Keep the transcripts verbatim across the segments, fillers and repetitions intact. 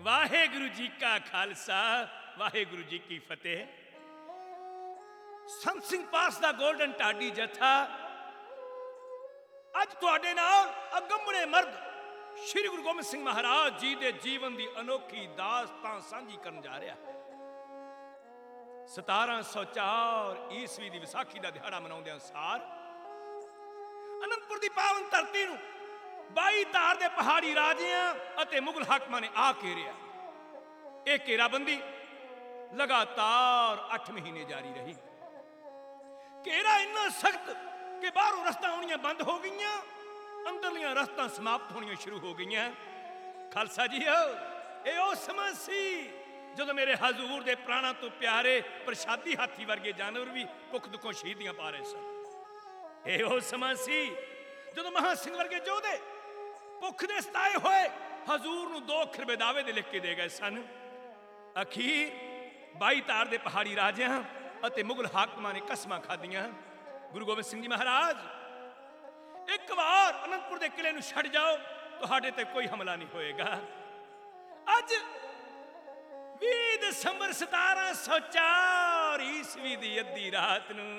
वाहेगुरु जी का खालसा वाहेगुरु जी की फतेह। संत सिंह पास दा गोल्डन टाडी जथा अज तुहाडे नाल अगंबड़े मर्द श्री गुरु गोबिंद सिंह महाराज जी दे जीवन दी अनोखी दास्तान सांझी करन जा रहा है। सतारह सौ चार ईस्वी दी विसाखी दा दिहाड़ा मनाउंदे अनुसार अनंदपुर दी पावन धरती नूं बाई धार दे पहाड़ी राजियां अते मुगल हाकमां ने आ घेरिया। यह घेराबंदी लगातार अठ महीने जारी रही। घेरा इन्ना सख्त कि बाहरों रस्ता आउणियां बंद हो गई, अंदरलियां रस्ता समाप्त होनियां शुरू हो गई। खालसा जी ये ओ समा सी जदों मेरे हजूर दे प्राणा तो प्यारे प्रसादी हाथी वर्गे जानवर भी भुख दुखों शहीदियां पा रहे सन। ये ओ समा सी जदों महा सिंह वर्गे जोधे भुख दे सताए होए हजूर नूं दो खरबे दावे दे लिख के दे गए सन। अखीर बाई तार दे पहाड़ी राजियां अते मुगल हाकमां ने कसमां खादियां। गुरु गोबिंद सिंह जी महाराज एक बार अनंदपुर दे किले नूं छड़ जाओ, तुहाडे ते कोई हमला नहीं होएगा। अज बीस दिसंबर सतारह सौ चार ईस्वी दी अद्धी रात नूं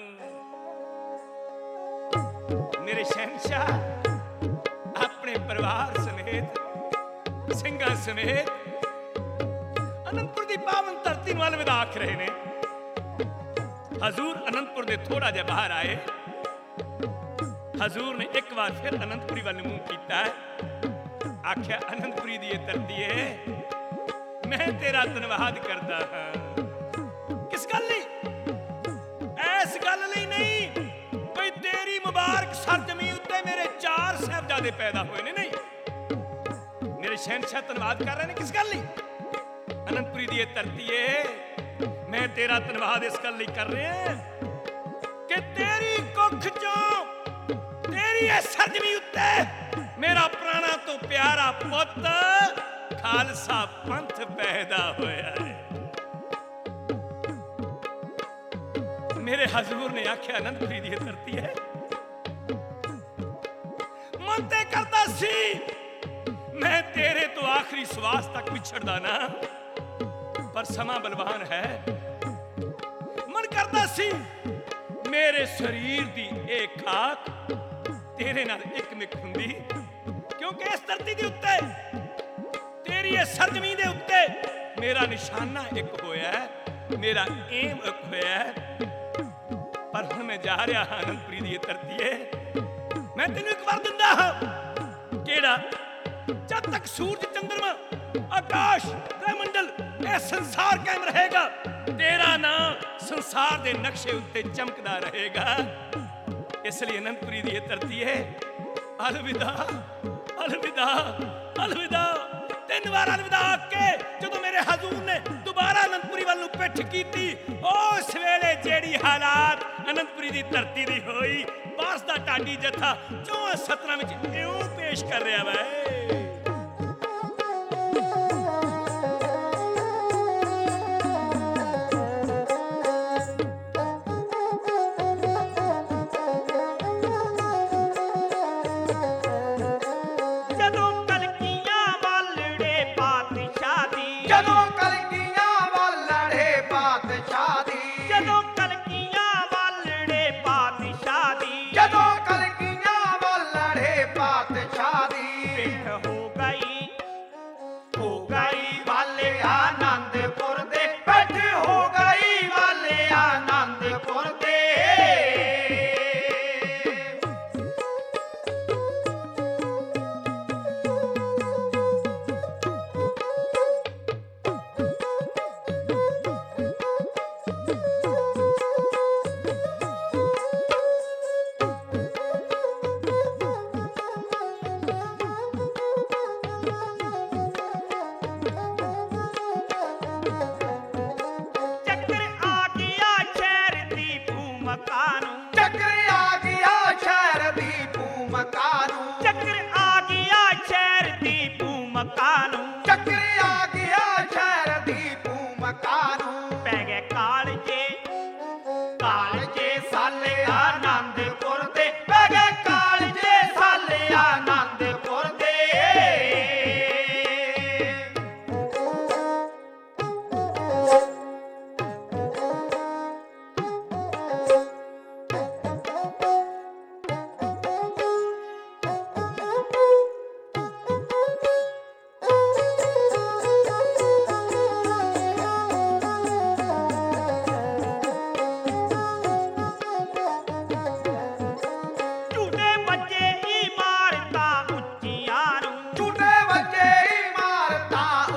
मेरे शहनशाह अपने परिवार समेत सिंघां समेत अनंदपुर दी पावन धरती नूं अलविदा आख रहे ने। हजूर अनंदपुर दे थोड़ा जिहा बाहर आए। हजूर ने एक बार फिर अनंदपुरी वाल मुंह कीता, आख्या अनंदपुरी दी धरती है, मैं तेरा धन्नवाद करदा हां। किस गल लई? ऐस गल लई नहीं कोई तेरी मुबारक सरजमीन उत्ते मेरे चार साहबजादे पैदा होए ने, नहीं मेरे शहनशाह धन्नवाद कर रहे ने। किस गल लई? अनंदपुरी दी धरती है, मैं तेरा धन्नवाद इस गल लई कर रहे हैं कि तेरी कुख चों तेरी इस सरजमीन उत्ते मेरा प्राणा तो प्यारा पुत खालसा पंथ पैदा होया है। मेरे हजूर ने आख्या अनंदपुरी दी धरती है, मन ते करदा सी मैं तेरे तो आखिरी श्वास तक विछड़दा ना, पर समा बलवान है। मन करदा सी मेरे शरीर दी एक खाक तेरे नाल एक मिक हुंदी, क्योंकि इस धरती दे उत्ते तेरी इस सरजमीन दे उत्ते मेरा निशाना एक होया है, मेरा एम एक होया है। पर हुण मैं जा रहा हां अनंदपुरी दी धरती है, मैं तेनू एक बार दिंदा हां। केड़ा? जब तक सूरज चंद्रमा आकाश ब्रह्मंडल यह संसार कायम रहेगा, तेरा नाम संसार दे नक्शे उत्ते चमकदा रहेगा। इसलिए अनंदपुरी दी धरती है, अलविदा अलविदा अलविदा। तीन बार अलविदा आके जदों मेरे हजूर ने दोबारा अनंदपुरी वाल नूं पिठ कीती, उस वेले जेड़ी हालात अनंदपुरी दी धरती दी होई, पास दा टाडी जथा जो सतना विच इउं पेश कर रहा है।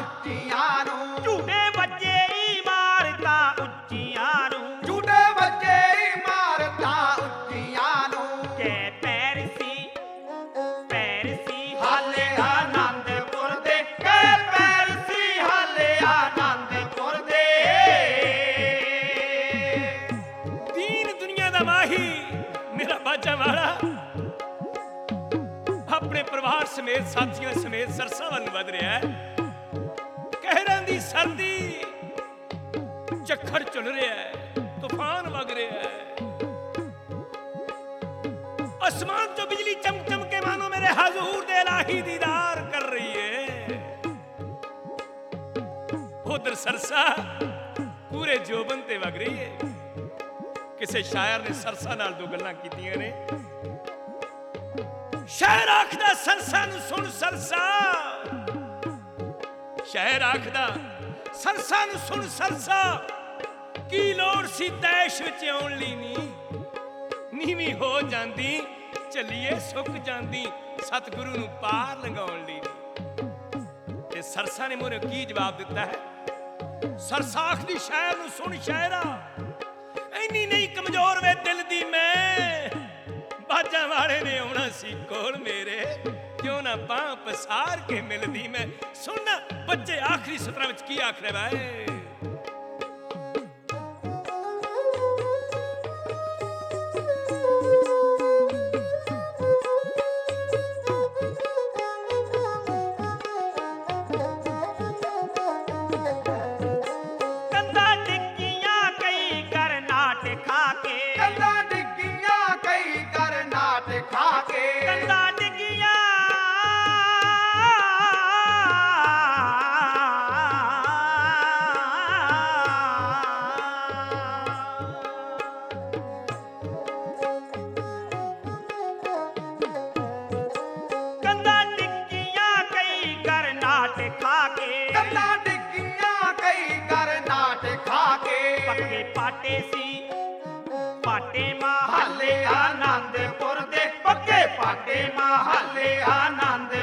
ਉੱਚੀਆਂ ਨੂੰ, ਝੂਟੇ ਵੱਜੇ ਇਮਾਰਤਾਂ ਉੱਚੀਆਂ ਨੂੰ, ਝੂਟੇ ਵੱਜੇ ਇਮਾਰਤਾਂ ਉੱਚੀਆਂ ਨੂੰ, ਕਿ ਪੈਰ ਸੀ ਪੈਰ ਸੀ ਹਾਲੇ ਆਨੰਦਪੁਰ ਦੇ, ਕੇ ਪੈਰ ਸੀ ਹਾਲੇ ਆਨੰਦਪੁਰ ਦੇ। ਦੀਨ ਦੁਨੀਆ ਦਾ ਮਾਹੀ ਮੇਰਾ ਬਾਜਾ ਵਾਲਾ ਆਪਣੇ ਪਰਿਵਾਰ ਸਮੇਤ ਸਾਥੀਆਂ ਸਮੇਤ ਸਰਸਾ ਵੱਲ ਵਧ ਰਿਹਾ ਹੈ। ਕਹਿਰਾਂ ਦੀ ਸਰਦੀ, ਝੱਖੜ ਝੁੱਲ ਰਿਹਾ ਹੈ, ਤੂਫਾਨ ਵਗ ਰਿਹਾ ਹੈ। ਅਸਮਾਨ ਤੋਂ ਬਿਜਲੀ ਚਮਕ ਚਮਕ ਕੇ ਮਾਨੋ ਮੇਰੇ ਹਜ਼ੂਰ ਦੇ ਇਲਾਹੀ ਦੀਦਾਰ ਕਰ ਰਹੀ ਹੈ। ਉਧਰ ਸਰਸਾ ਪੂਰੇ ਜੋਬਨ ਤੇ ਵਗ ਰਹੀ ਹੈ। ਕਿਸੇ ਸ਼ਾਇਰ ਨੇ ਸਰਸਾ ਨਾਲ ਦੋ ਗੱਲਾਂ ਕੀਤੀਆਂ ਨੇ। ਸ਼ਾਇਰ ਆਖਦਾ ਸਰਸਾ ਨੂੰ ਸੁਣ ਸਰਸਾ, ਸ਼ਾਇਰ ਆਖਦਾ ਸਰਸਾ ਨੂੰ ਸੁਣ ਸਰਸਾ, ਕੀ ਲੋੜ ਸੀ ਤੈਸ਼ ਵਿੱਚ ਆਉਣ ਲਈ ਨੀ, ਨੀਵੀਂ ਹੋ ਜਾਂਦੀ ਚੱਲੀਏ ਸੁੱਕ ਜਾਂਦੀ ਸਤਿਗੁਰੂ ਨੂੰ ਪਾਰ ਲੰਘਾਉਣ ਲਈ ਨੀ। ਤੇ ਸਰਸਾ ਨੇ ਮੋਰੇ ਕੀ ਜਵਾਬ ਦਿੱਤਾ ਹੈ? ਸਰਸਾ ਆਖਦੀ ਸ਼ਾਇਰ ਨੂੰ ਸੁਣ ਸ਼ਾਇਰਾ, ਇੰਨੀ ਨਹੀਂ ਕਮਜ਼ੋਰ ਵੇ ਦਿਲ ਦੀ ਮੈਂ, ਬਾਜਾਂ ਵਾਲੇ ਨੇ ਆਉਣਾ ਸੀ ਕੋਲ ਮੇਰੇ, ਕਿਉਂ ਨਾ ਬਾਂਹ ਪਸਾਰ ਕੇ ਮਿਲਦੀ ਮੈਂ। ਸੁਣ ਬੱਚੇ ਆਖਰੀ ਸਤਰਾਂ ਵਿੱਚ ਕੀ ਆਖ ਰਿਹਾ ਵਾ? ਕੰਧਾਂ ਡਿੱਗੀਆਂ ਕਈ ਕਰ ਨਾਟ ਖਾ ਕੇ, ਕੰਧਾਂ ਡਿੱਗੀਆਂ ਕਈ ਕਰ ਨਾਟ ਖਾ ਕੇ, ਕੰਧਾਂ ਡਿੱਗੀਆਂ ਕੰਧਾਂ ਡਿੱਗੀਆਂ ਕਈ ਕਰ ਨਾਟ ਖਾ ਕੇ, ਕੰਧਾਂ ਡਿੱਗੀਆਂ ਕਈ ਕਰ ਨਾਟ ਖਾ ਕੇ, ਪੱਕੇ ਪਾਟੇ ਸੀ ਪਾਟੇ ਮਾਂ ਹਾਲੇ ਆਨੰਦਪੁਰ ਦੇ, ਪੱਕੇ ਪਾਟੇ ਮਹੱਲੇ ਆਨੰਦ